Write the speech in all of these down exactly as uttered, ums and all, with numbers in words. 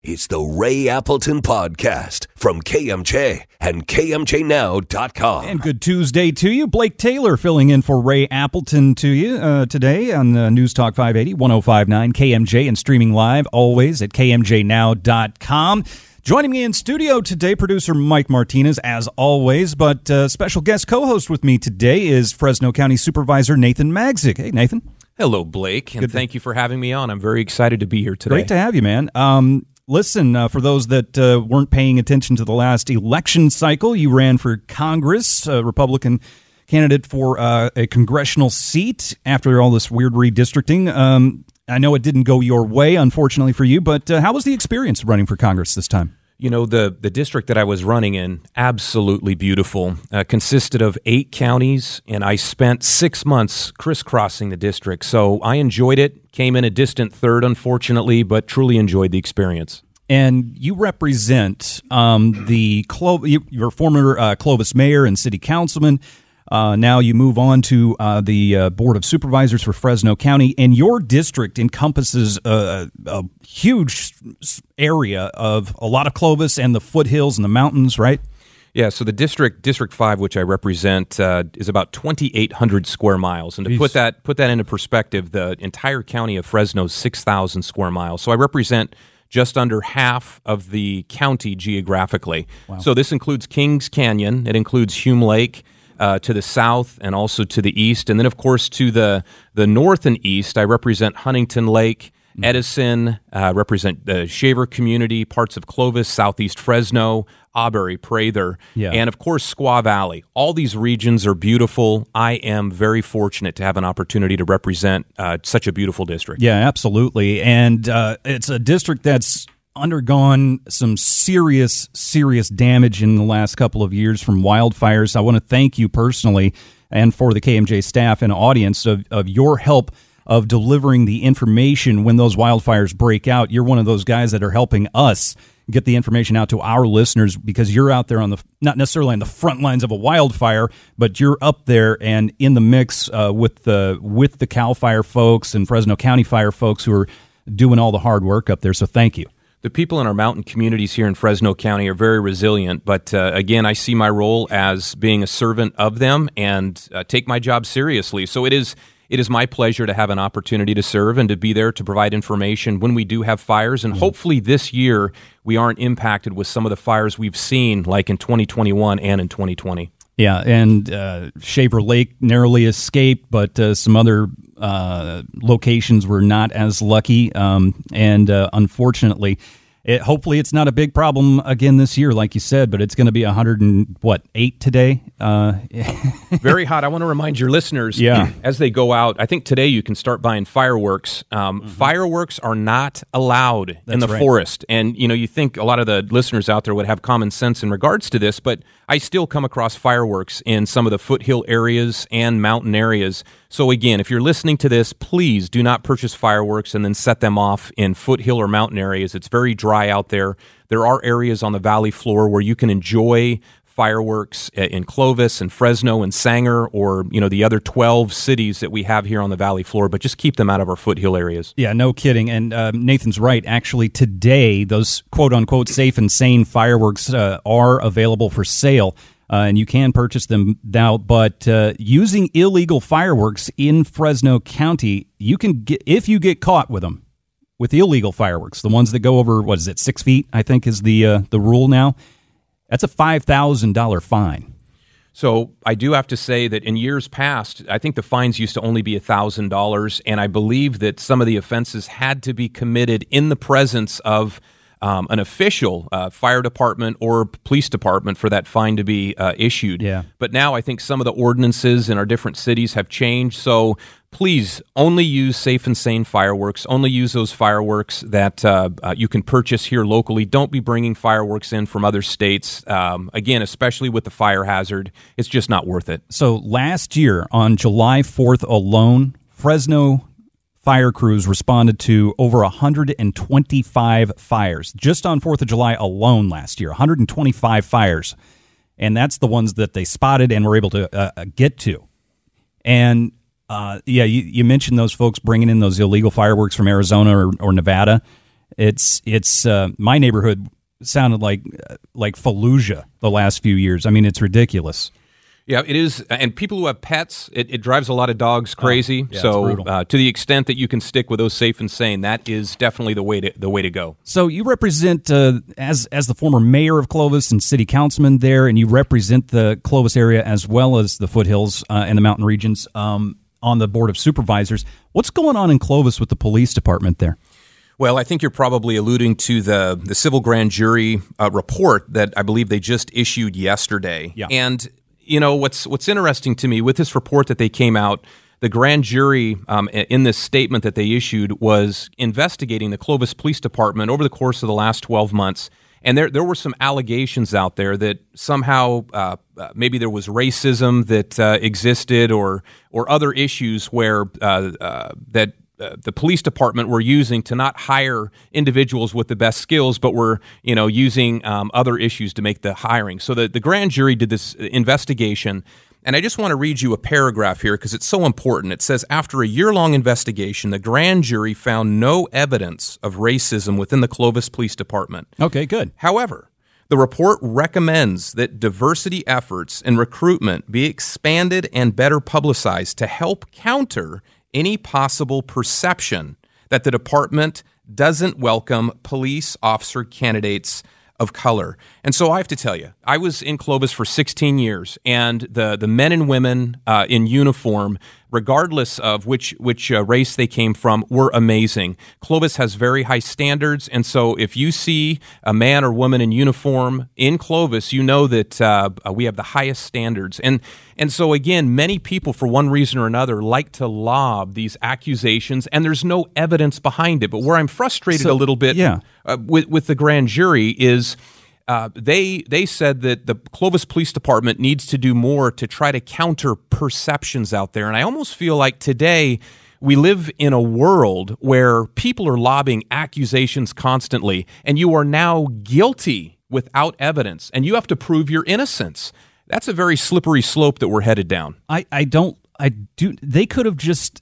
It's the Ray Appleton Podcast from K M J and K M J now dot com. And good Tuesday to you. Blake Taylor filling in for Ray Appleton to you uh, today on uh, News Talk five eighty, ten fifty-nine K M J, and streaming live always at K M J now dot com. Joining me in studio today, producer Mike Martinez, as always, but uh, special guest co-host with me today is Fresno County Supervisor Nathan Magzik. Hey, Nathan. Hello, Blake, and good thank you for having me on. I'm very excited to be here today. Great to have you, man. Um, listen, uh, for those that uh, weren't paying attention to the last election cycle, you ran for Congress, a Republican candidate for uh, a congressional seat after all this weird redistricting. Um, I know it didn't go your way, unfortunately for you, but uh, how was the experience of running for Congress this time? You know, the, the district that I was running in, absolutely beautiful, uh, consisted of eight counties, and I spent six months crisscrossing the district. So I enjoyed it, came in a distant third, unfortunately, but truly enjoyed the experience. And you represent um, the Clo- your former uh, Clovis mayor and city councilman. Uh, now you move on to uh, the uh, Board of Supervisors for Fresno County, and your district encompasses a, a huge area of a lot of Clovis and the foothills and the mountains, right? Yeah, so the district, District five, which I represent, uh, is about twenty-eight hundred square miles. And to Jeez. put that put that into perspective, the entire county of Fresno is six thousand square miles. So I represent just under half of the county geographically. Wow. So this includes Kings Canyon, it includes Hume Lake, Uh, to the south and also to the east. And then, of course, to the, the north and east, I represent Huntington Lake, Edison, uh, represent the Shaver community, parts of Clovis, southeast Fresno, Auberry, Prather, yeah. and, of course, Squaw Valley. All these regions are beautiful. I am very fortunate to have an opportunity to represent uh, such a beautiful district. Yeah, absolutely. And uh, it's a district that's undergone some serious, serious damage in the last couple of years from wildfires. I want to thank you personally and for the K M J staff and audience of, of your help of delivering the information when those wildfires break out. You're one of those guys that are helping us get the information out to our listeners because you're out there on the, not necessarily on the front lines of a wildfire, but you're up there and in the mix uh, with the with the CAL FIRE folks and Fresno County Fire folks who are doing all the hard work up there. So thank you. The people in our mountain communities here in Fresno County are very resilient, but uh, again, I see my role as being a servant of them and uh, take my job seriously. So it is it is my pleasure to have an opportunity to serve and to be there to provide information when we do have fires. And hopefully this year we aren't impacted with some of the fires we've seen like in twenty twenty-one and in twenty twenty. Yeah, and uh, Shaver Lake narrowly escaped, but uh, some other uh, locations were not as lucky. Um, and uh, unfortunately, it, hopefully it's not a big problem again this year, like you said, but it's going to be one hundred and what, eight today? Uh, Very hot. I want to remind your listeners, yeah. as they go out, I think today you can start buying fireworks. Um, mm-hmm. Fireworks are not allowed That's in the right. forest. And, you know, you think a lot of the listeners out there would have common sense in regards to this, but I still come across fireworks in some of the foothill areas and mountain areas. So again, if you're listening to this, please do not purchase fireworks and then set them off in foothill or mountain areas. It's very dry out there. There are areas on the valley floor where you can enjoy fireworks in Clovis and Fresno and Sanger, or you know the other twelve cities that we have here on the valley floor, but just keep them out of our foothill areas. Yeah, no kidding. And uh, Nathan's right. Actually, today, those quote-unquote safe and sane fireworks uh, are available for sale, uh, and you can purchase them now. But uh, using illegal fireworks in Fresno County, you can get, if you get caught with them, with illegal fireworks, the ones that go over, what is it, six feet, I think is the uh, the rule now. That's a five thousand dollars fine. So I do have to say that in years past, I think the fines used to only be one thousand dollars, and I believe that some of the offenses had to be committed in the presence of um, an official, uh, fire department or police department, for that fine to be uh, issued. Yeah. But now I think some of the ordinances in our different cities have changed, so please only use safe and sane fireworks. Only use those fireworks that uh, uh, you can purchase here locally. Don't be bringing fireworks in from other states. Um, again, especially with the fire hazard, it's just not worth it. So last year, on July fourth alone, Fresno fire crews responded to over one hundred twenty-five fires. Just on fourth of July alone last year, one hundred twenty-five fires. And that's the ones that they spotted and were able to uh, get to. And Uh, yeah, you, you mentioned those folks bringing in those illegal fireworks from Arizona or, or Nevada. It's it's uh, my neighborhood sounded like like Fallujah the last few years. I mean, it's ridiculous. Yeah, it is. And people who have pets, it, it drives a lot of dogs crazy. Oh, yeah, so uh, to the extent that you can stick with those Safe and Sane, that is definitely the way to the way to go. So you represent, uh, as as the former mayor of Clovis and city councilman there, and you represent the Clovis area as well as the foothills uh, and the mountain regions um, on the Board of Supervisors. What's going on in Clovis with the police department there? Well, I think you're probably alluding to the, the civil grand jury uh, report that I believe they just issued yesterday. Yeah. And you know, what's what's interesting to me with this report that they came out, the grand jury um, in this statement that they issued was investigating the Clovis Police Department over the course of the last twelve months. And there there were some allegations out there that somehow uh, maybe there was racism that uh, existed or or other issues where uh, uh, that Uh, the police department were using to not hire individuals with the best skills, but were, you know, using um, other issues to make the hiring. So the, the grand jury did this investigation, and I just want to read you a paragraph here because it's so important. It says, after a year-long investigation, the grand jury found no evidence of racism within the Clovis Police Department. Okay, good. However, the report recommends that diversity efforts and recruitment be expanded and better publicized to help counter any possible perception that the department doesn't welcome police officer candidates of color. And so I have to tell you, I was in Clovis for sixteen years, and the, the men and women uh, in uniform, regardless of which which uh, race they came from, were amazing. Clovis has very high standards, and so if you see a man or woman in uniform in Clovis, you know that uh, we have the highest standards. And and so again, many people, for one reason or another, like to lob these accusations, and there's no evidence behind it. But where I'm frustrated so, a little bit yeah. uh, with with the grand jury is. Uh, they they said that the Clovis Police Department needs to do more to try to counter perceptions out there. And I almost feel like today we live in a world where people are lobbing accusations constantly, and you are now guilty without evidence, and you have to prove your innocence. That's a very slippery slope that we're headed down. I, I don't I do they could have just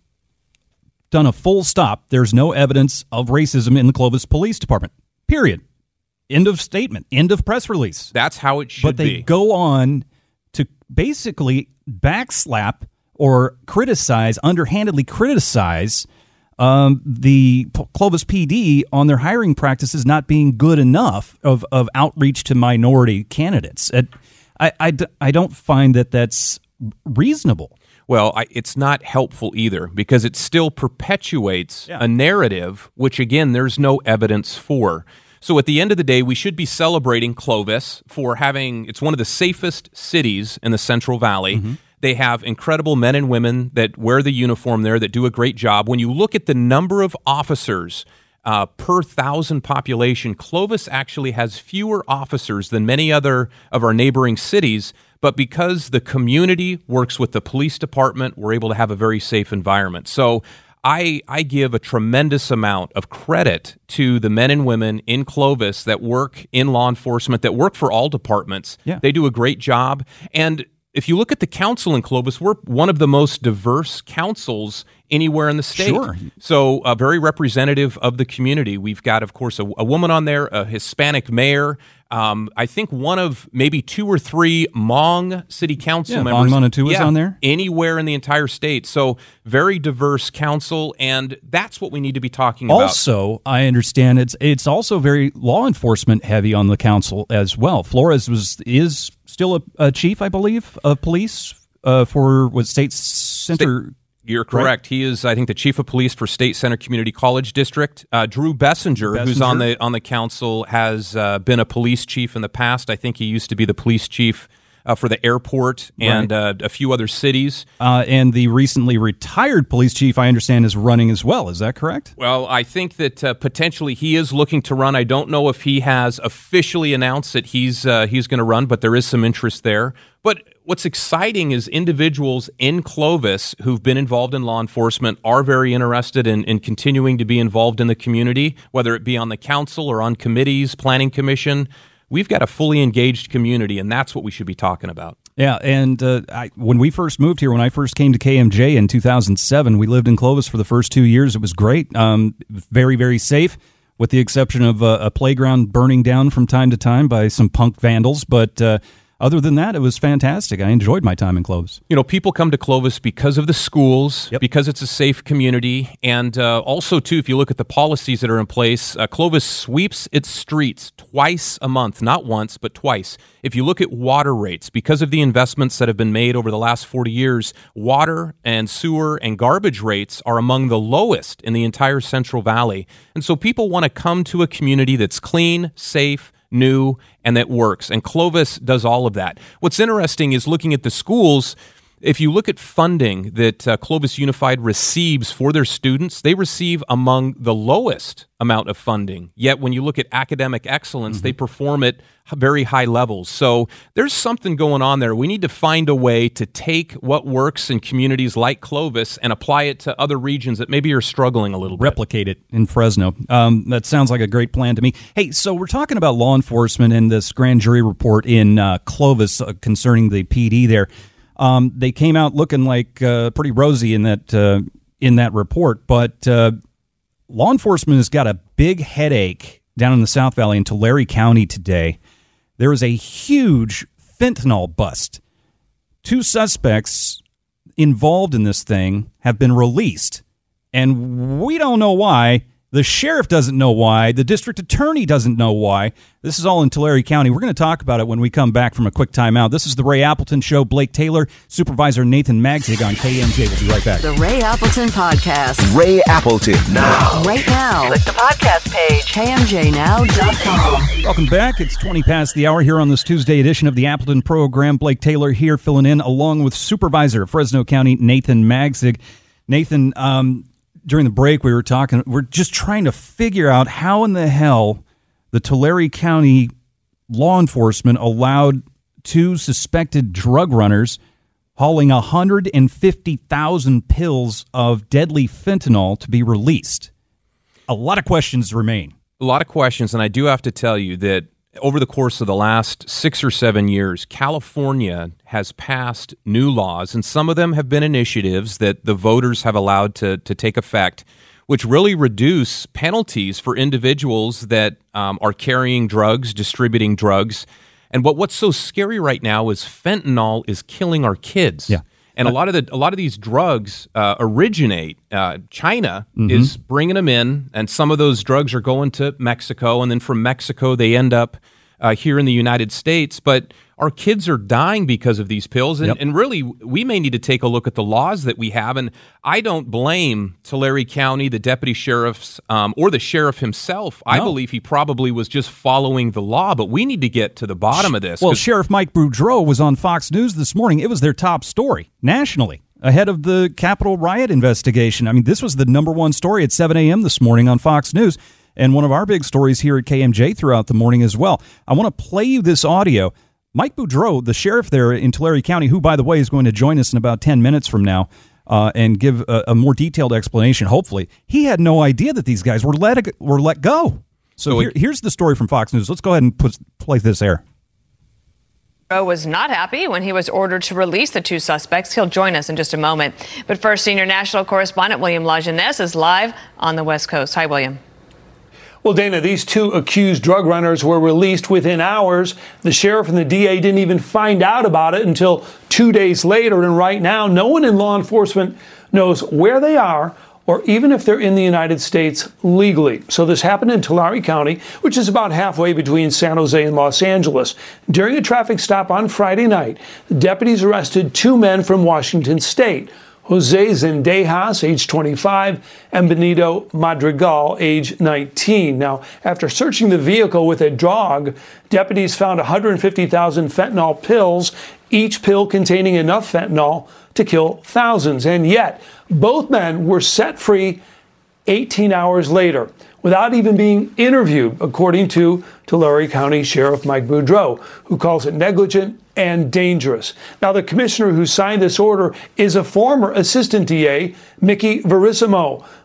done a full stop. There's no evidence of racism in the Clovis Police Department. Period. End of statement. End of press release. That's how it should be. But they be. go on to basically backslap or criticize, underhandedly criticize um, the P- Clovis P D on their hiring practices not being good enough of, of outreach to minority candidates. It, I, I, I don't find that that's reasonable. Well, I, it's not helpful either because it still perpetuates Yeah. a narrative, which, again, there's no evidence for. So at the end of the day, we should be celebrating Clovis for having, it's one of the safest cities in the Central Valley. Mm-hmm. They have incredible men and women that wear the uniform there that do a great job. When you look at the number of officers uh, per thousand population, Clovis actually has fewer officers than many other of our neighboring cities. But because the community works with the police department, we're able to have a very safe environment. So I, I give a tremendous amount of credit to the men and women in Clovis that work in law enforcement, that work for all departments. Yeah. They do a great job. And if you look at the council in Clovis, we're one of the most diverse councils anywhere in the state. Sure. So uh, very representative of the community. We've got, of course, a, a woman on there, a Hispanic mayor. Um, I think one of maybe two or three Hmong city council Yeah, members. Hmong Manitoua is yeah, on there. Anywhere in the entire state. So very diverse council, and that's what we need to be talking about. Also, I understand it's it's also very law enforcement heavy on the council as well. Flores was is still a, a chief, I believe, of police uh, for what state center. State- You're correct. Right. He is, I think, the chief of police for State Center Community College District. Uh, Drew Bessinger, Bessinger, who's on the on the council, has uh, been a police chief in the past. I think he used to be the police chief uh, for the airport and right. uh, a few other cities. Uh, and the recently retired police chief, I understand, is running as well. Is that correct? Well, I think that uh, potentially he is looking to run. I don't know if he has officially announced that he's uh, he's going to run, but there is some interest there. But what's exciting is individuals in Clovis who've been involved in law enforcement are very interested in, in continuing to be involved in the community, whether it be on the council or on committees, planning commission. We've got a fully engaged community, and that's what we should be talking about. Yeah, and uh, I, when we first moved here, when I first came to K M J in two thousand seven, we lived in Clovis for the first two years. It was great, um, very, very safe. with the exception of a, a playground burning down from time to time by some punk vandals. But uh, other than that, it was fantastic. I enjoyed my time in Clovis. You know, people come to Clovis because of the schools, yep. because it's a safe community, and uh, also, too, if you look at the policies that are in place, uh, Clovis sweeps its streets twice a month, not once, but twice. If you look at water rates, because of the investments that have been made over the last forty years, water and sewer and garbage rates are among the lowest in the entire Central Valley. And so people want to come to a community that's clean, safe, new, and that works. And Clovis does all of that. What's interesting is looking at the schools. If you look at funding that uh, Clovis Unified receives for their students, they receive among the lowest amount of funding. Yet when you look at academic excellence, mm-hmm. they perform at very high levels. So there's something going on there. We need to find a way to take what works in communities like Clovis and apply it to other regions that maybe are struggling a little bit. Replicate it in Fresno. Um, that sounds like a great plan to me. Hey, so we're talking about law enforcement and this grand jury report in uh, Clovis uh, concerning the P D there. Um, they came out looking like uh, pretty rosy in that uh, in that report, but uh, law enforcement has got a big headache down in the South Valley in Tulare County today. There is a huge fentanyl bust. Two suspects involved in this thing have been released, and we don't know why. The sheriff doesn't know why. The district attorney doesn't know why. This is all in Tulare County. We're going to talk about it when we come back from a quick timeout. This is the Ray Appleton Show. Blake Taylor, Supervisor Nathan Magzig on K M J. We'll be right back. The Ray Appleton Podcast. Ray Appleton now. Right now. Click the podcast page. K M J now dot com. Welcome back. It's twenty past the hour here on this Tuesday edition of the Appleton Program. Blake Taylor here filling in along with Supervisor of Fresno County, Nathan Magzig. Nathan, um... during the break, we were talking, we're just trying to figure out how in the hell the Tulare County law enforcement allowed two suspected drug runners hauling one hundred fifty thousand pills of deadly fentanyl to be released. A lot of questions remain. A lot of questions, and I do have to tell you that over the course of the last six or seven years, California has passed new laws, and some of them have been initiatives that the voters have allowed to, to take effect, which really reduce penalties for individuals that um, are carrying drugs, distributing drugs. And what, what's so scary right now is fentanyl is killing our kids. Yeah. And a lot of the a lot of these drugs uh, originate. Uh, China mm-hmm. is bringing them in, and some of those drugs are going to Mexico, and then from Mexico they end up uh, here in the United States. But our kids are dying because of these pills, and, yep. and really we may need to take a look at the laws that we have. And I don't blame Tulare County, the deputy sheriffs, um, or the sheriff himself. No. I believe he probably was just following the law, but we need to get to the bottom of this. Well, Sheriff Mike Boudreau was on Fox News this morning. It was their top story nationally ahead of the Capitol riot investigation. I mean, this was the number one story at seven a.m. this morning on Fox News, and one of our big stories here at K M J throughout the morning as well. I want to play you this audio. Mike Boudreau, the sheriff there in Tulare County, who, by the way, is going to join us in about ten minutes from now uh, and give a, a more detailed explanation, hopefully, he had no idea that these guys were let were let go. So, so here, here's the story from Fox News. Let's go ahead and put, play this there. Boudreau was not happy when he was ordered to release the two suspects. He'll join us in just a moment. But first, senior national correspondent William Lajeunesse is live on the West Coast. Hi, William. Well, Dana, these two accused drug runners were released within hours. The sheriff and the D A didn't even find out about it until two days later. And right now, no one in law enforcement knows where they are or even if they're in the United States legally. So this happened in Tulare County, which is about halfway between San Jose and Los Angeles. During a traffic stop on Friday night, deputies arrested two men from Washington State. Jose Zendejas, age twenty-five, and Benito Madrigal, age nineteen. Now, after searching the vehicle with a dog, deputies found one hundred fifty thousand fentanyl pills, each pill containing enough fentanyl to kill thousands. And yet, both men were set free eighteen hours later, without even being interviewed, according to Tulare County Sheriff Mike Boudreau, who calls it negligent and dangerous. Now, the commissioner who signed this order is a former assistant D A, Mickey Verissimo.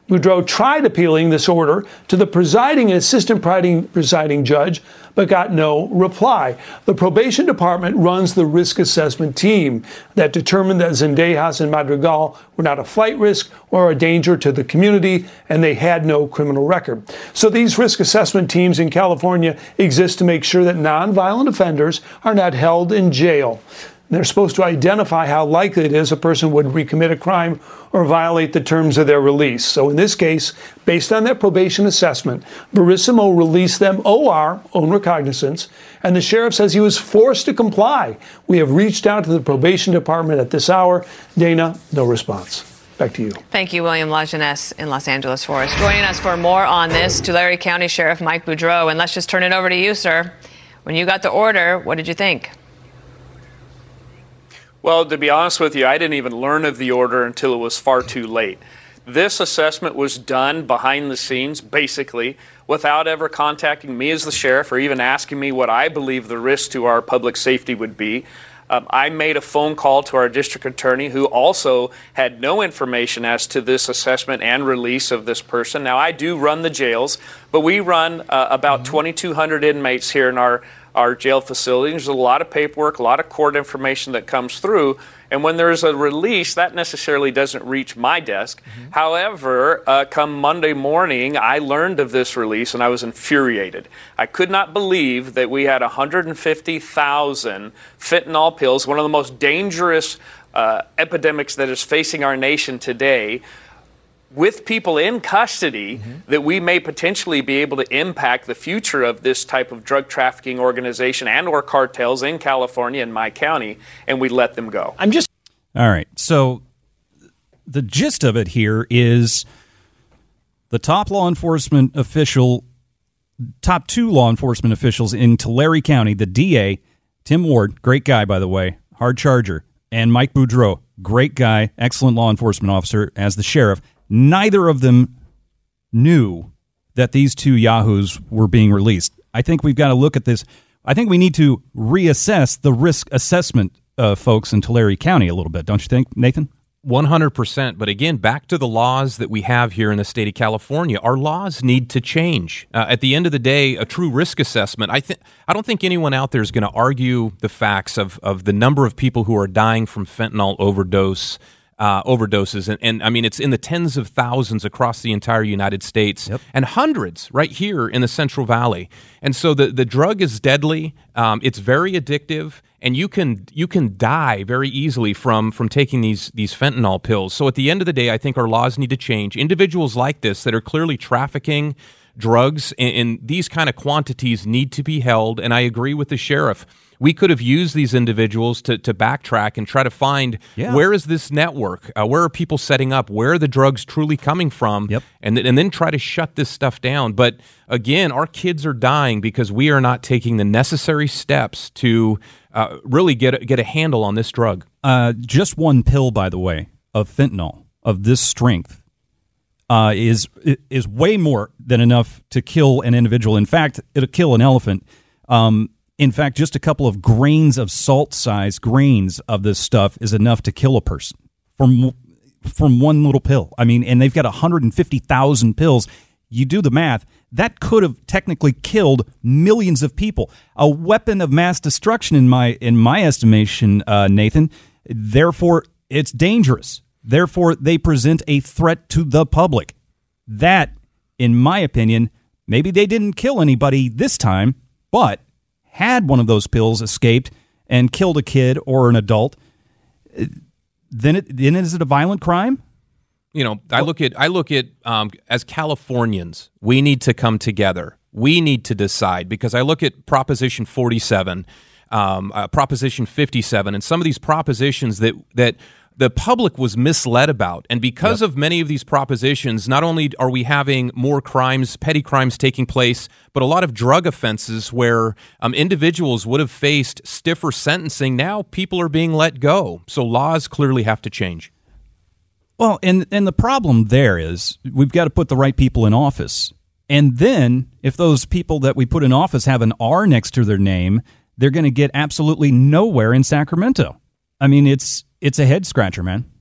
Boudreau tried appealing this order to the presiding and assistant presiding judge, but got no reply. The probation department runs the risk assessment team that determined that Zendejas and Madrigal were not a flight risk or a danger to the community, and they had no criminal record. So these risk assessment teams in California exist to make sure that nonviolent offenders are not held in jail. They're supposed to identify how likely it is a person would recommit a crime or violate the terms of their release. So in this case, based on that probation assessment, Verissimo released them O R, own recognizance, and the sheriff says he was forced to comply. We have reached out to the probation department at this hour. Dana, no response. Back to you. Thank you, William Lajeunesse in Los Angeles for us. Joining us for more on this, Tulare County Sheriff Mike Boudreau. And let's just turn it over to you, sir. When you got the order, what did you think? Well, to be honest with you, I didn't even learn of the order until it was far too late. This assessment was done behind the scenes, basically, without ever contacting me as the sheriff or even asking me what I believe the risk to our public safety would be. Um, I made a phone call to our district attorney, who also had no information as to this assessment and release of this person. Now, I do run the jails, but we run uh, about mm-hmm. twenty-two hundred inmates here in our our jail facility. There's a lot of paperwork, a lot of court information that comes through. And when there's a release, that necessarily doesn't reach my desk. Mm-hmm. However, uh, come Monday morning, I learned of this release and I was infuriated. I could not believe that we had one hundred fifty thousand fentanyl pills, one of the most dangerous uh, epidemics that is facing our nation today, with people in custody, mm-hmm. that we may potentially be able to impact the future of this type of drug trafficking organization and or cartels in California and my county, and we let them go. I'm just All right. So the gist of it here is the top law enforcement official, top two law enforcement officials in Tulare County, the D A, Tim Ward, great guy, by the way, hard charger, and Mike Boudreau, great guy, excellent law enforcement officer as the sheriff. Neither of them knew that these two yahoos were being released. I think we've got to look at this. I think we need to reassess the risk assessment, uh, folks in Tulare County a little bit. Don't you think, Nathan? one hundred percent. But again, back to the laws that we have here in the state of California. Our laws need to change. Uh, at the end of the day, a true risk assessment, I think I don't think anyone out there is going to argue the facts of, of the number of people who are dying from fentanyl overdose Uh, overdoses. And, and I mean, it's in the tens of thousands across the entire United States, yep. and hundreds right here in the Central Valley. And so the, the drug is deadly. Um, it's very addictive, and you can you can die very easily from from taking these these fentanyl pills. So at the end of the day, I think our laws need to change. Individuals like this that are clearly trafficking drugs in, in these kind of quantities need to be held. And I agree with the sheriff. We could have used these individuals to, to backtrack and try to find yeah. where is this network? Uh, where are people setting up? Where are the drugs truly coming from? Yep. And, th- and then try to shut this stuff down. But again, our kids are dying because we are not taking the necessary steps to uh, really get a, get a handle on this drug. Uh, just one pill, by the way, of fentanyl of this strength uh, is is way more than enough to kill an individual. In fact, it'll kill an elephant. Um, In fact, just a couple of grains of salt-sized grains of this stuff is enough to kill a person from from one little pill. I mean, and they've got one hundred fifty thousand pills. You do the math. That could have technically killed millions of people. A weapon of mass destruction, in my in my estimation, uh, Nathan. Therefore, it's dangerous. Therefore, they present a threat to the public. That, in my opinion, maybe they didn't kill anybody this time, but had one of those pills escaped and killed a kid or an adult, then it then is it a violent crime? You know, I look at I look at um, as Californians, we need to come together. We need to decide, because I look at Proposition forty-seven, um, uh, Proposition fifty-seven, and some of these propositions that that. the public was misled about. And because yep. of many of these propositions, not only are we having more crimes, petty crimes taking place, but a lot of drug offenses where um, individuals would have faced stiffer sentencing. Now people are being let go. So laws clearly have to change. Well, and, and the problem there is we've got to put the right people in office. And then if those people that we put in office have an R next to their name, they're going to get absolutely nowhere in Sacramento. I mean, it's... It's a head scratcher, man.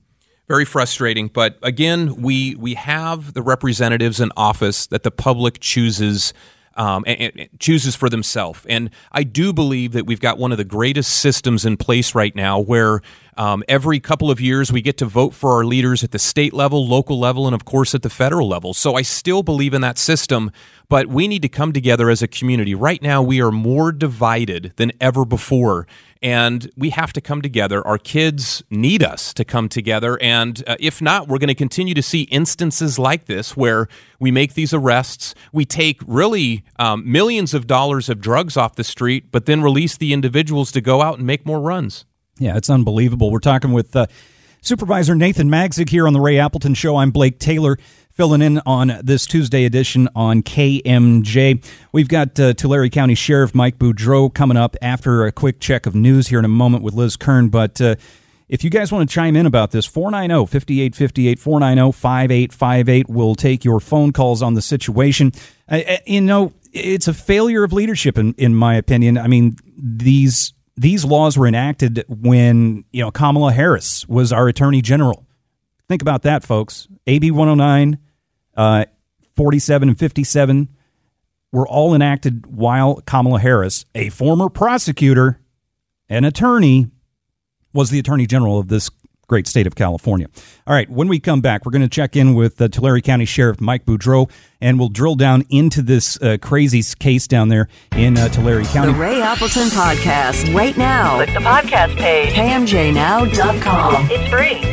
Very frustrating, but again, we we have the representatives in office that the public chooses um, and, and chooses for themselves. And I do believe that we've got one of the greatest systems in place right now, where um, every couple of years we get to vote for our leaders at the state level, local level, and of course at the federal level. So I still believe in that system, but we need to come together as a community. Right now, we are more divided than ever before. And we have to come together. Our kids need us to come together. And uh, if not, we're going to continue to see instances like this where we make these arrests, we take really um, millions of dollars of drugs off the street, but then release the individuals to go out and make more runs. Yeah, it's unbelievable. We're talking with uh, Supervisor Nathan Magzig here on the Ray Appleton Show. I'm Blake Taylor, filling in on this Tuesday edition on K M J. We've got uh, Tulare County Sheriff Mike Boudreau coming up after a quick check of news here in a moment with Liz Kern. But uh, if you guys want to chime in about this, four nine zero, five eight five eight, four nine zero, five eight five eight. We'll take your phone calls on the situation. Uh, you know, it's a failure of leadership, in, in my opinion. I mean, these these laws were enacted when, you know, Kamala Harris was our Attorney General. Think about that, folks. A B one oh nine, uh, forty-seven and fifty-seven were all enacted while Kamala Harris, a former prosecutor and attorney, was the Attorney General of this great state of California. All right, when we come back, we're going to check in with uh, Tulare County Sheriff Mike Boudreau, and we'll drill down into this uh, crazy case down there in uh, Tulare County. The Ray Appleton Podcast, right now. Click the podcast page. K M J now dot com. It's free.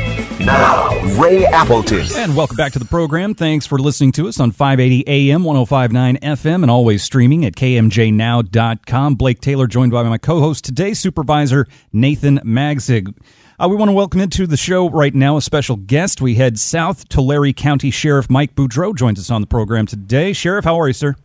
Now, Ray Appleton. And welcome back to the program. Thanks for listening to us on five eighty A M, one oh five point nine F M, and always streaming at K M J now dot com. Blake Taylor, joined by my co-host today, Supervisor Nathan Magzig. Uh, we want to welcome into the show right now a special guest. We had South Tulare County Sheriff Mike Boudreau joins us on the program today. Sheriff, how are you, sir?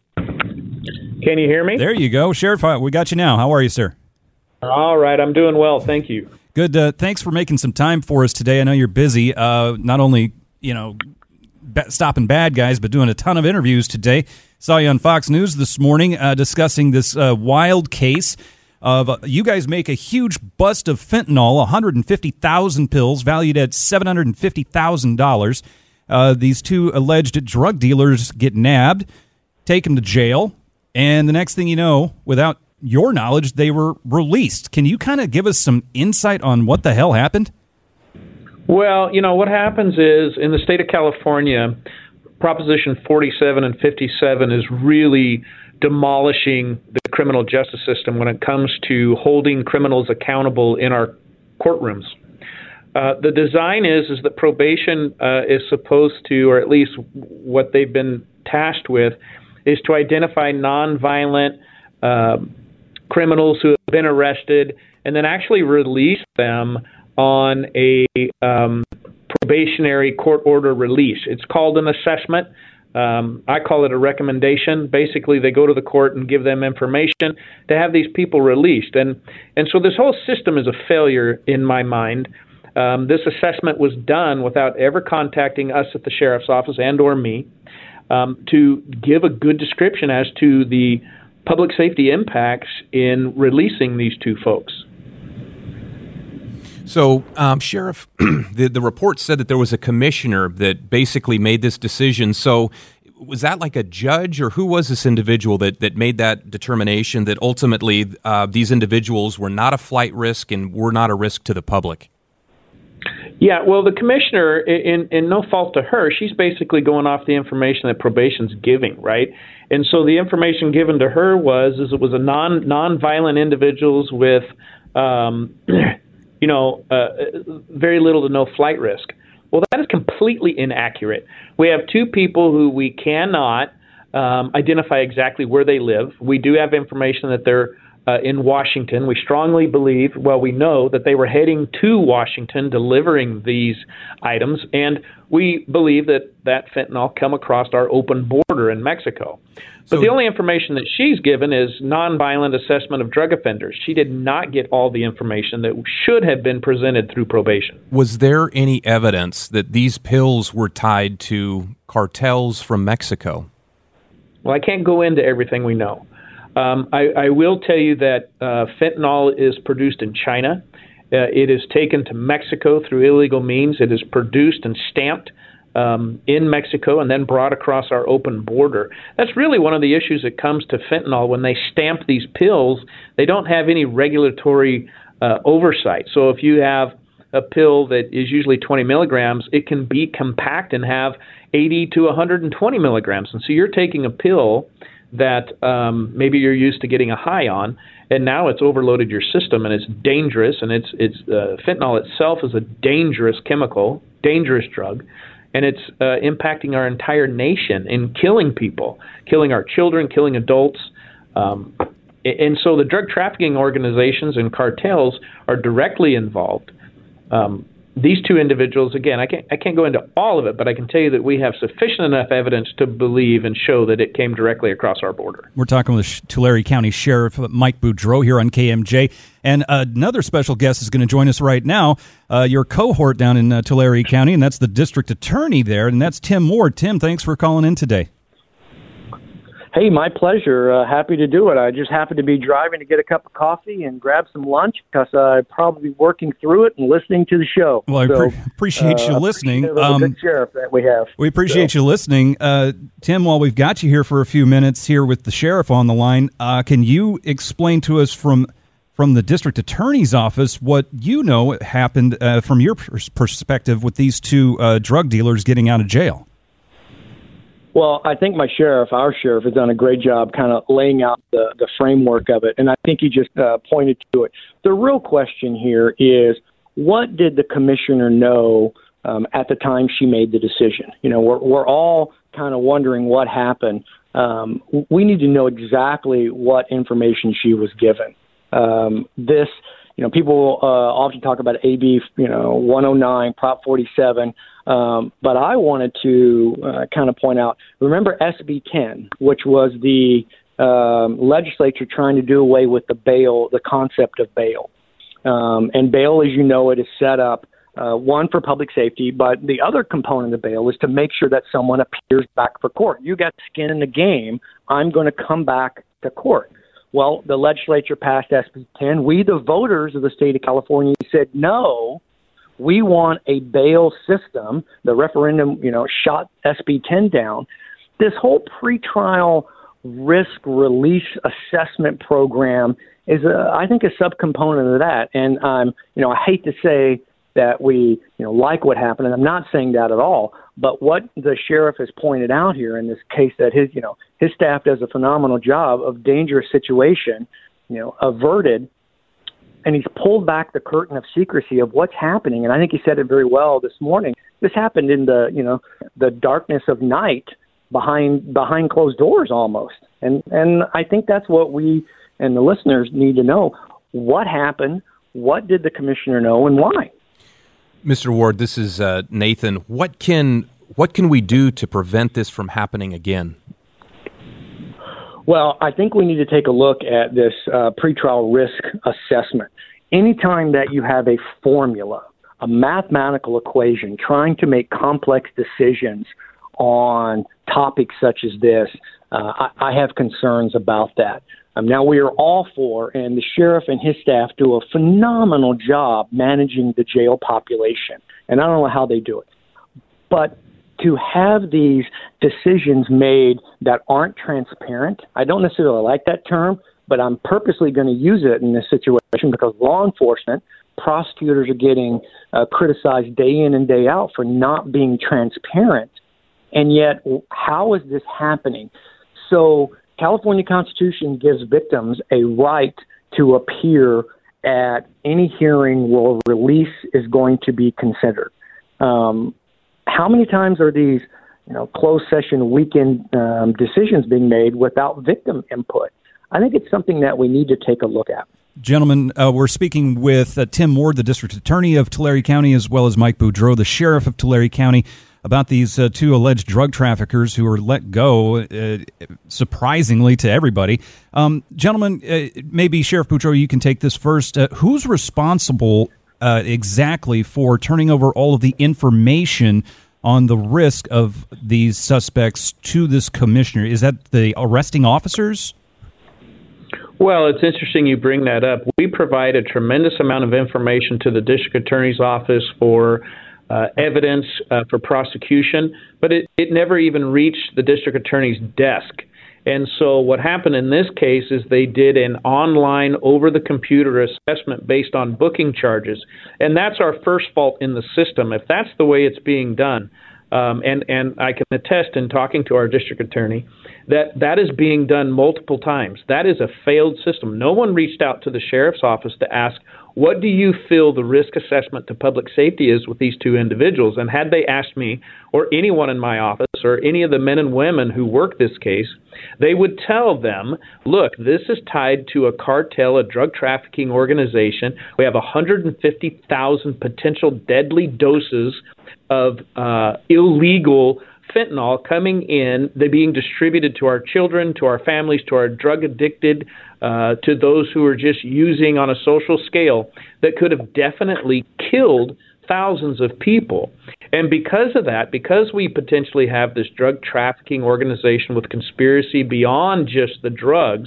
Can you hear me? There you go. Sheriff, we got you now. How are you, sir? All right, I'm doing well. Thank you. Good. Uh, thanks for making some time for us today. I know you're busy, uh, not only, you know, b- stopping bad guys, but doing a ton of interviews today. Saw you on Fox News this morning uh, discussing this uh, wild case of uh, you guys make a huge bust of fentanyl, one hundred fifty thousand pills valued at seven hundred fifty thousand dollars. Uh, these two alleged drug dealers get nabbed, taken to jail, and the next thing you know, without your knowledge, they were released. Can you kind of give us some insight on what the hell happened? Well, you know, what happens is in the state of California, Proposition forty-seven and fifty-seven is really demolishing the criminal justice system when it comes to holding criminals accountable in our courtrooms. Uh, the design is is that probation uh, is supposed to, or at least what they've been tasked with, is to identify nonviolent uh, criminals who have been arrested and then actually release them on a um, probationary court order release. It's called an assessment. Um, I call it a recommendation. Basically, they go to the court and give them information to have these people released. And and so this whole system is a failure in my mind. Um, this assessment was done without ever contacting us at the sheriff's office and or me um, to give a good description as to the public safety impacts in releasing these two folks. So, um, Sheriff, the, the report said that there was a commissioner that basically made this decision. So was that like a judge, or who was this individual that, that made that determination that ultimately uh, these individuals were not a flight risk and were not a risk to the public? Yeah, well, the commissioner, in, in no fault to her, she's basically going off the information that probation's giving, right? And so the information given to her was is it was a non non-violent individuals with, um, you know, uh, very little to no flight risk. Well, that is completely inaccurate. We have two people who we cannot um, identify exactly where they live. We do have information that they're Uh, in Washington. We strongly believe, well, we know that they were heading to Washington delivering these items, and we believe that that fentanyl come across our open border in Mexico. But so, the only information that she's given is nonviolent assessment of drug offenders. She did not get all the information that should have been presented through probation. Was there any evidence that these pills were tied to cartels from Mexico? Well, I can't go into everything we know. Um, I, I will tell you that uh, fentanyl is produced in China, Uh, it is taken to Mexico through illegal means. It is produced and stamped um, in Mexico and then brought across our open border. That's really one of the issues that comes to fentanyl. When they stamp these pills, they don't have any regulatory uh, oversight. So if you have a pill that is usually twenty milligrams, it can be compact and have eighty to one hundred twenty milligrams. And so you're taking a pill that um, maybe you're used to getting a high on, and now it's overloaded your system, and it's dangerous. And it's it's uh, fentanyl itself is a dangerous chemical, dangerous drug, and it's uh, impacting our entire nation and killing people, killing our children, killing adults. Um, and so the drug trafficking organizations and cartels are directly involved. Um, these two individuals, again, I can't I can't go into all of it, but I can tell you that we have sufficient enough evidence to believe and show that it came directly across our border. We're talking with Tulare County Sheriff Mike Boudreau here on K M J, and another special guest is going to join us right now. Uh, your cohort down in uh, Tulare County, and that's the district attorney there, and that's Tim Ward. Tim, thanks for calling in today. Hey, my pleasure. Uh, happy to do it. I just happened to be driving to get a cup of coffee and grab some lunch because I'm probably working through it and listening to the show. Well, I so, pre- appreciate you uh, listening. Appreciate um, the good sheriff that we have. We appreciate so. you listening. Uh, Tim, while we've got you here for a few minutes here with the sheriff on the line, uh, can you explain to us from from the district attorney's office what you know happened uh, from your pers- perspective with these two uh, drug dealers getting out of jail? Well, I think my sheriff, our sheriff, has done a great job kind of laying out the, the framework of it, and I think he just uh, pointed to it. The real question here is, what did the commissioner know um, at the time she made the decision? You know, we're, we're all kind of wondering what happened. Um, we need to know exactly what information she was given. Um, this, you know, people uh, often talk about A B, you know, one oh nine, Prop forty-seven. Um, but I wanted to uh, kind of point out, remember S B ten, which was the um, legislature trying to do away with the bail, the concept of bail. Um, and bail, as you know, it is set up, uh, one, for public safety, but the other component of bail is to make sure that someone appears back for court. You got skin in the game. I'm going to come back to court. Well, the legislature passed S B ten. We, the voters of the state of California, said no. We want a bail system. The referendum, you know, shot S B ten down. This whole pretrial risk release assessment program is, a, I think, a subcomponent of that. And um, you know, I hate to say that we, you know, like what happened, and I'm not saying that at all. But what the sheriff has pointed out here in this case, that his, you know, his staff does a phenomenal job of dangerous situation, you know, averted. And he's pulled back the curtain of secrecy of what's happening. And I think he said it very well this morning. This happened in the, you know, the darkness of night behind behind closed doors almost. And and I think that's what we and the listeners need to know. What happened? What did the commissioner know, and why? Mister Ward, this is uh, Nathan. What can what can we do to prevent this from happening again? Well, I think we need to take a look at this uh, pretrial risk assessment. Anytime that you have a formula, a mathematical equation, trying to make complex decisions on topics such as this, uh, I, I have concerns about that. Um, now, we are all for, and the sheriff and his staff do a phenomenal job managing the jail population, and I don't know how they do it. But to have these decisions made that aren't transparent, I don't necessarily like that term, but I'm purposely going to use it in this situation because law enforcement, prosecutors are getting uh, criticized day in and day out for not being transparent. And yet, how is this happening? So California Constitution gives victims a right to appear at any hearing where release is going to be considered. Um, How many times are these, you know, closed session weekend um, decisions being made without victim input? I think it's something that we need to take a look at. Gentlemen, uh, we're speaking with uh, Tim Ward, the district attorney of Tulare County, as well as Mike Boudreau, the sheriff of Tulare County, about these uh, two alleged drug traffickers who were let go, uh, surprisingly to everybody. Um, gentlemen, uh, maybe Sheriff Boudreau, you can take this first. Uh, who's responsible Uh, exactly for turning over all of the information on the risk of these suspects to this commissioner? Is that the arresting officers? Well, it's interesting you bring that up. We provide a tremendous amount of information to the district attorney's office for uh, evidence uh, for prosecution, but it, it never even reached the district attorney's desk. And so what happened in this case is they did an online over-the-computer assessment based on booking charges. And that's our first fault in the system. If that's the way it's being done, um, and, and I can attest in talking to our district attorney, that that is being done multiple times. That is a failed system. No one reached out to the sheriff's office to ask, what do you feel the risk assessment to public safety is with these two individuals? And had they asked me or anyone in my office or any of the men and women who work this case, they would tell them, look, this is tied to a cartel, a drug trafficking organization. We have one hundred fifty thousand potential deadly doses of uh, illegal fentanyl coming in. They're being distributed to our children, to our families, to our drug addicted, uh, to those who are just using on a social scale that could have definitely killed thousands of people. And because of that, because we potentially have this drug trafficking organization with conspiracy beyond just the drugs,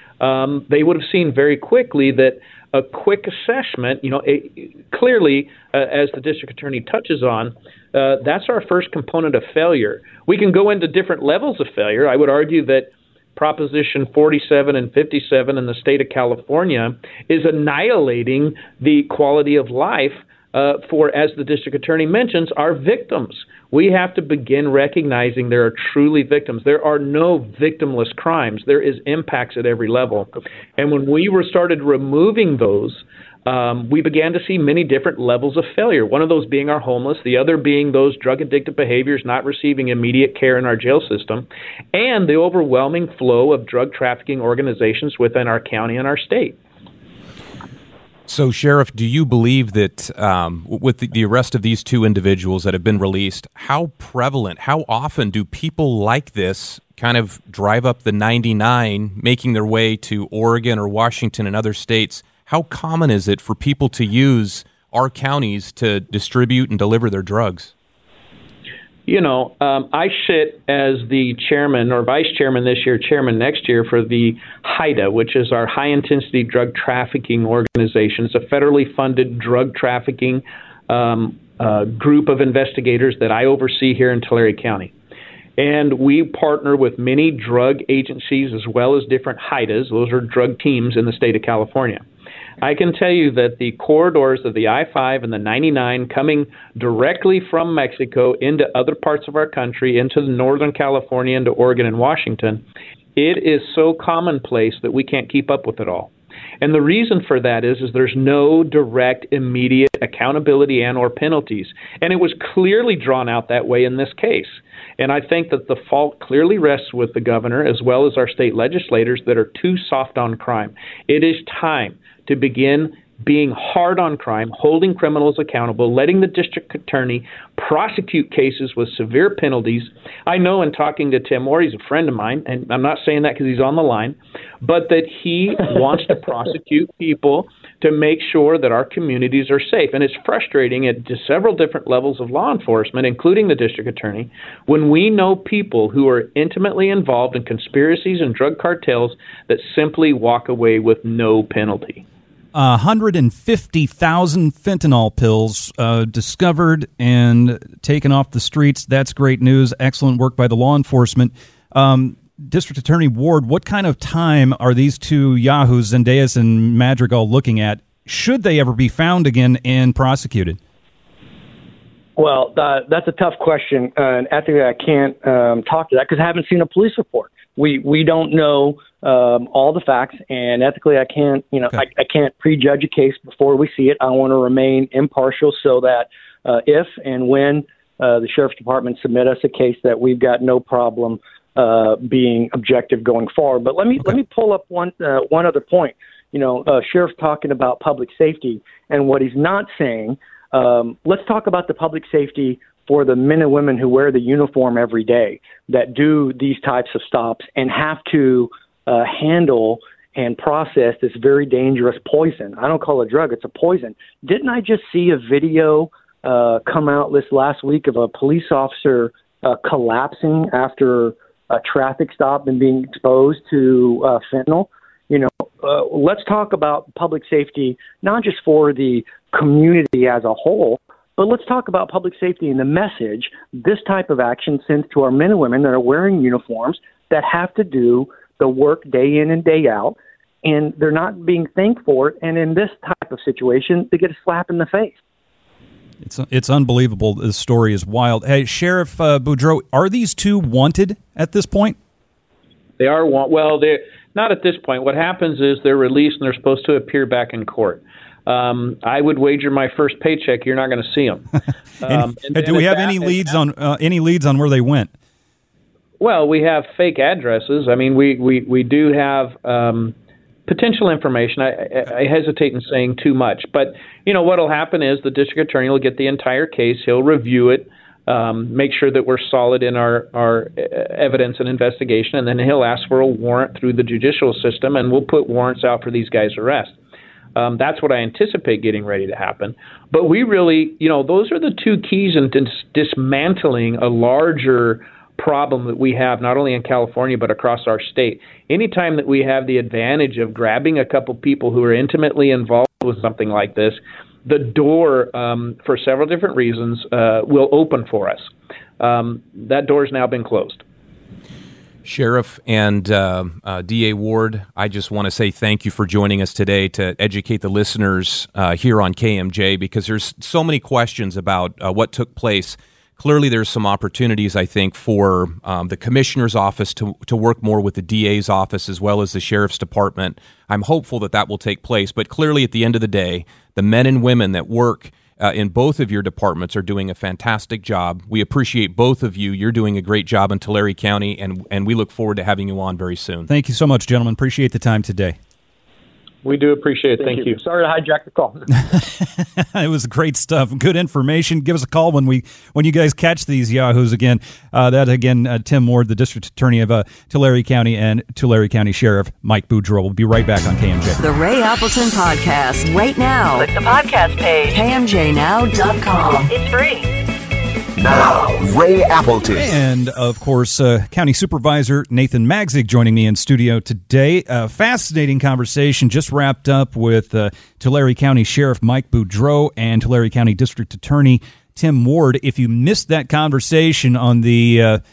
um, they would have seen very quickly that a quick assessment, you know, it, clearly, uh, as the district attorney touches on, uh, that's our first component of failure. We can go into different levels of failure. I would argue that Proposition forty-seven and fifty-seven in the state of California is annihilating the quality of life uh, for, as the district attorney mentions, our victims. We have to begin recognizing there are truly victims. There are no victimless crimes. There is impacts at every level. And when we were started removing those, um, we began to see many different levels of failure. One of those being our homeless, the other being those drug-addicted behaviors not receiving immediate care in our jail system, and the overwhelming flow of drug trafficking organizations within our county and our state. So, Sheriff, do you believe that um, with the, the arrest of these two individuals that have been released, how prevalent, how often do people like this kind of drive up the ninety-nine, making their way to Oregon or Washington and other states? How common is it for people to use our counties to distribute and deliver their drugs? You know, um, I sit as the chairman or vice chairman this year, chairman next year for the HIDTA, which is our High Intensity Drug Trafficking Organization. It's a federally funded drug trafficking um, uh, group of investigators that I oversee here in Tulare County. And we partner with many drug agencies as well as different HIDTAs. Those are drug teams in the state of California. I can tell you that the corridors of the I five and the ninety-nine coming directly from Mexico into other parts of our country, into Northern California, into Oregon and Washington, it is so commonplace that we can't keep up with it all. And the reason for that is, is there's no direct, immediate accountability and or penalties. And it was clearly drawn out that way in this case. And I think that the fault clearly rests with the governor as well as our state legislators that are too soft on crime. It is time to begin being hard on crime, holding criminals accountable, letting the district attorney prosecute cases with severe penalties. I know in talking to Tim Moore, he's a friend of mine, and I'm not saying that because he's on the line, but that he wants to prosecute people to make sure that our communities are safe. And it's frustrating at several different levels of law enforcement, including the district attorney, when we know people who are intimately involved in conspiracies and drug cartels that simply walk away with no penalty. one hundred fifty thousand fentanyl pills uh, discovered and taken off the streets. That's great news. Excellent work by the law enforcement. Um, District Attorney Ward, what kind of time are these two yahoos, Zendejas and Madrigal, looking at? Should they ever be found again and prosecuted? Well, uh, that's a tough question, uh, and ethically I can't um, talk to that because I haven't seen a police report. We we don't know um, all the facts, and ethically I can't you know okay. I, I can't prejudge a case before we see it. I want to remain impartial so that uh, if and when uh, the Sheriff's Department submit us a case, that we've got no problem uh, being objective going forward. But let me okay. let me pull up one uh, one other point. You know, uh, Sheriff's talking about public safety, and what he's not saying. Um, let's talk about the public safety for the men and women who wear the uniform every day, that do these types of stops and have to uh, handle and process this very dangerous poison. I don't call it a drug, it's a poison. Didn't I just see a video uh, come out this last week of a police officer uh, collapsing after a traffic stop and being exposed to uh, fentanyl? You know, uh, let's talk about public safety, not just for the community as a whole, but let's talk about public safety and the message this type of action sends to our men and women that are wearing uniforms that have to do the work day in and day out, and they're not being thanked for it. And in this type of situation, they get a slap in the face. It's it's unbelievable. This story is wild. Hey, Sheriff uh, Boudreau, are these two wanted at this point? They are want. Well, they're not at this point. What happens is they're released and they're supposed to appear back in court. Um, I would wager my first paycheck you're not going to see them. Um, and do we have any leads on uh, any leads on where they went? Well, we have fake addresses. I mean, we we, we do have um, potential information. I, I, I hesitate in saying too much, but you know what'll happen is the district attorney will get the entire case. He'll review it, um, make sure that we're solid in our our evidence and investigation, and then he'll ask for a warrant through the judicial system, and we'll put warrants out for these guys' arrest. Um, that's what I anticipate getting ready to happen. But we really, you know, those are the two keys in dis- dismantling a larger problem that we have not only in California but across our state. Anytime that we have the advantage of grabbing a couple people who are intimately involved with something like this, the door, um, for several different reasons, uh, will open for us. Um, that door has now been closed. Sheriff and uh, uh, D A Ward, I just want to say thank you for joining us today to educate the listeners uh, here on K M J, because there's so many questions about uh, what took place. Clearly, there's some opportunities, I think, for um, the commissioner's office to, to work more with the D A's office as well as the sheriff's department. I'm hopeful that that will take place. But clearly, at the end of the day, the men and women that work Uh, in both of your departments are doing a fantastic job. We appreciate both of you. You're doing a great job in Tulare County, and, and we look forward to having you on very soon. Thank you so much, gentlemen. Appreciate the time today. We do appreciate it. Thank, Thank you. you. Sorry to hijack the call. It was great stuff. Good information. Give us a call when we when you guys catch these yahoos again. Uh, that again, uh, Tim Ward, the District Attorney of uh, Tulare County, and Tulare County Sheriff Mike Boudreau. We'll be right back on K M J. The Ray Appleton Podcast. Right now. Click the podcast page. K M J now dot com. It's free. Now, Ray Appleton. And, of course, uh, County Supervisor Nathan Magzig joining me in studio today. A fascinating conversation just wrapped up with uh, Tulare County Sheriff Mike Boudreau and Tulare County District Attorney Tim Ward. If you missed that conversation on the uh,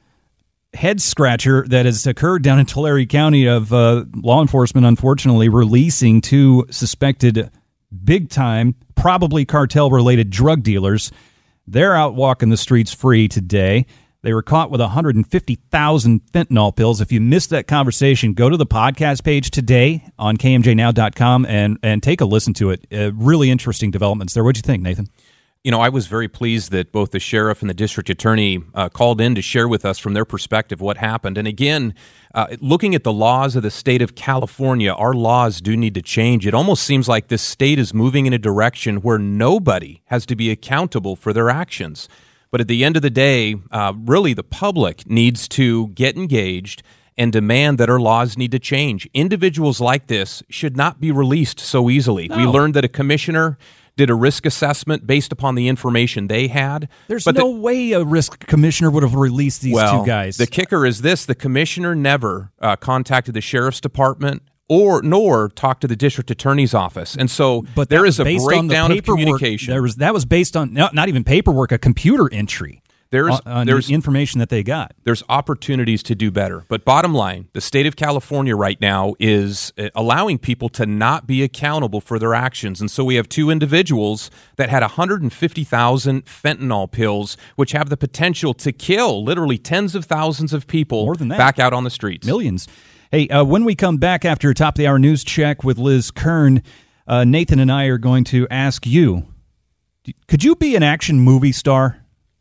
head scratcher that has occurred down in Tulare County of uh, law enforcement, unfortunately, releasing two suspected big-time, probably cartel-related drug dealers, they're out walking the streets free today. They were caught with one hundred fifty thousand fentanyl pills. If you missed that conversation, go to the podcast page today on K M J now dot com and, and take a listen to it. Uh, really interesting developments there. What'd you think, Nathan? You know, I was very pleased that both the sheriff and the district attorney uh, called in to share with us from their perspective what happened. And again, uh, looking at the laws of the state of California, our laws do need to change. It almost seems like this state is moving in a direction where nobody has to be accountable for their actions. But at the end of the day, uh, really the public needs to get engaged and demand that our laws need to change. Individuals like this should not be released so easily. No. We learned that a commissioner did a risk assessment based upon the information they had. There's but no the, way a risk commissioner would have released these well, two guys. The kicker is this: the commissioner never uh, contacted the sheriff's department or nor talked to the district attorney's office. And so but there is a the breakdown of communication. There was, that was based on not, not even paperwork, a computer entry. There's, on, on there's the information that they got. There's opportunities to do better. But bottom line, the state of California right now is allowing people to not be accountable for their actions. And so we have two individuals that had one hundred fifty thousand fentanyl pills, which have the potential to kill literally tens of thousands of people More than that. back out on the streets. Millions. Hey, uh, when we come back after a top-of-the-hour news check with Liz Kern, uh, Nathan and I are going to ask you, could you be an action movie star?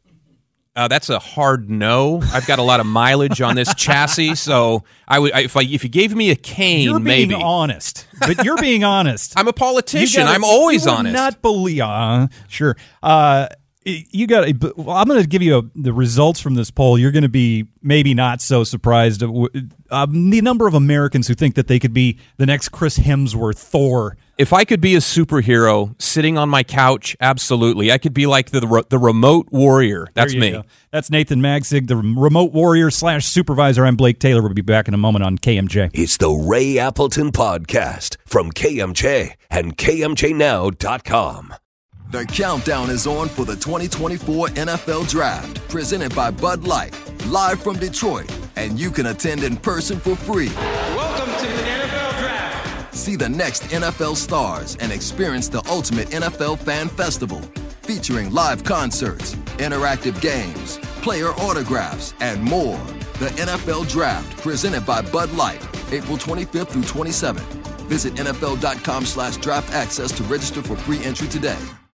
Uh, that's a hard no. I've got a lot of mileage on this chassis, so I would I, if I, if you gave me a cane, you're being maybe. honest, but you're being honest. I'm a politician. Gotta, I'm always you would honest. Not believe, uh, sure. Uh, You got. Well, I'm going to give you a, the results from this poll. You're going to be maybe not so surprised. Um, the number of Americans who think that they could be the next Chris Hemsworth, Thor. If I could be a superhero sitting on my couch, absolutely. I could be like the the, the remote warrior. That's me. Go. That's Nathan Magzig, the remote warrior slash supervisor. I'm Blake Taylor. We'll be back in a moment on K M J. It's the Ray Appleton Podcast from K M J and K M J now dot com. The countdown is on for the twenty twenty-four N F L Draft, presented by Bud Light, live from Detroit, and you can attend in person for free. Welcome to the N F L Draft. See the next N F L stars and experience the ultimate N F L fan festival, featuring live concerts, interactive games, player autographs, and more. The N F L Draft, presented by Bud Light, April twenty-fifth through twenty-seventh. Visit N F L dot com slash draft access to register for free entry today.